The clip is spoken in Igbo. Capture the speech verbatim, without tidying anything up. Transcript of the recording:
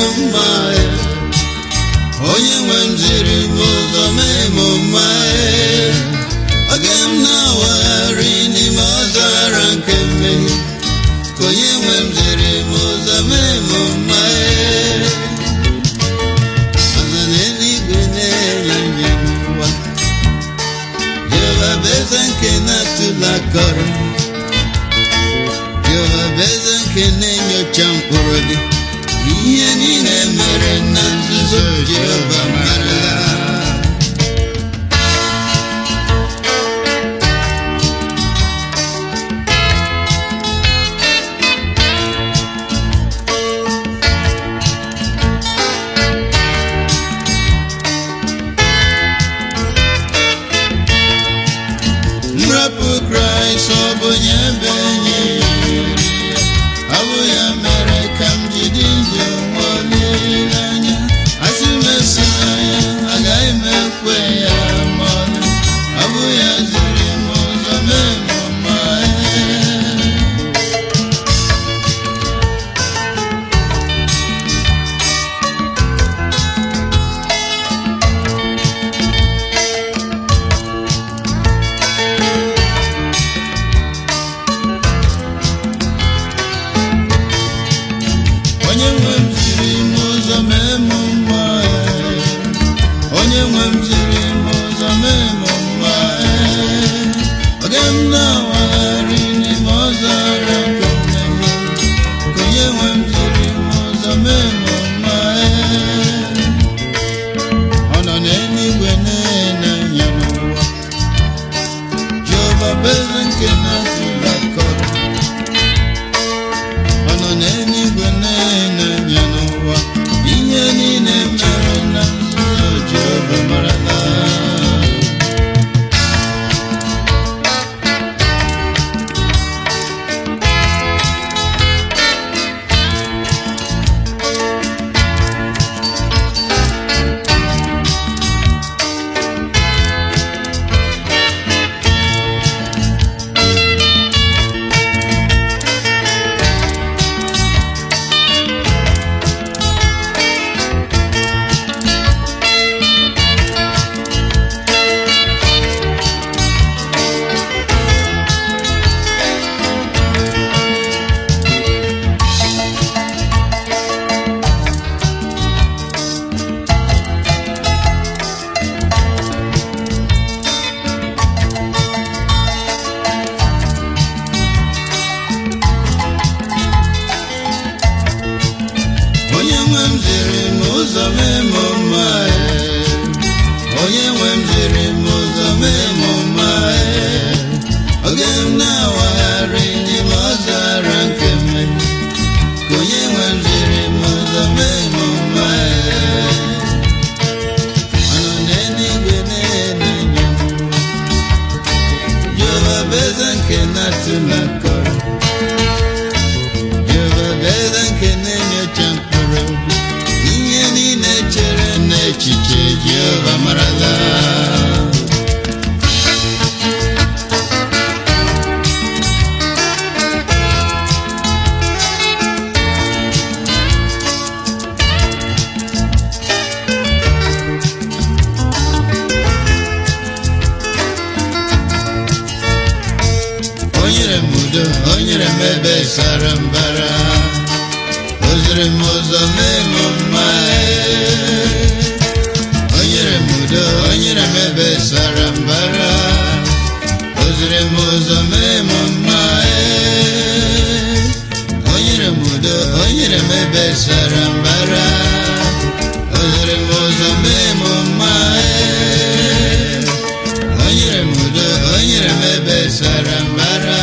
mma onye nwe m ziri m ụzọ mee m mma oge m na-awagharị n'ime ọzara nke mmehie ka onye nwe m ziri m ụzọ mee m mma azụ n'eluigwe na-enye nye n'ụwa Jehova bụ eze nke na-atụla akọrọ Jehova bụ eze nke na-enyocha mkpụrụ gị ihe niile mere na nzuzo Jehova mara nrapụ Kraịst ọ bụ onye be enyi ọ bụ ya mere ka m jide ndụ nwa olileanya asị m esila ya agaghị m ekwe ya ma ọlị ọ bụ ya ziri m ụzọ mee m mma onye nwe m ziri m ụzọ mee m mma onye nwe m ziri m ụzọ mee m mma oge m na-awagharị n'ime ọzara nke mmehie ka onye nwe m ziri m ụzọ mee m mma ọ nọ n'eluigwe na-enye anya n'ụwa Jehova bụ eze nke na-atụla akọrọ ọ nọ n'eluigwe na-enye anya n'ụwa ihe niile mere na nzuzo Jehova marala onye nwe m ziri m ụzọ mee m mma onye nwe m ziri m ụzọ mee m mma oge m na-awagharị n'ime ọzara nke mmehie ka onye nwe m ziri m ụzọ mee m mma ọ nọ n'eluigwe na-enye anya Jehova bụ eze nke na-atụla akọrọ Jehova bụ eze nke na-enyocha mkpụrụ obi ihe niile chere n'echiche Jehova marala o nyere m udo o nyere m ebe sara mbara o ziri m ụzọ mee m mma o nyere m udo o nyere m ebe sara mbara o ziri m ụzọ mee m mma o nyere m udo o nyere m ebe sara mbara o ziri m ụzọ mee m mma o nyere m udo o nyere m ebe sara mbara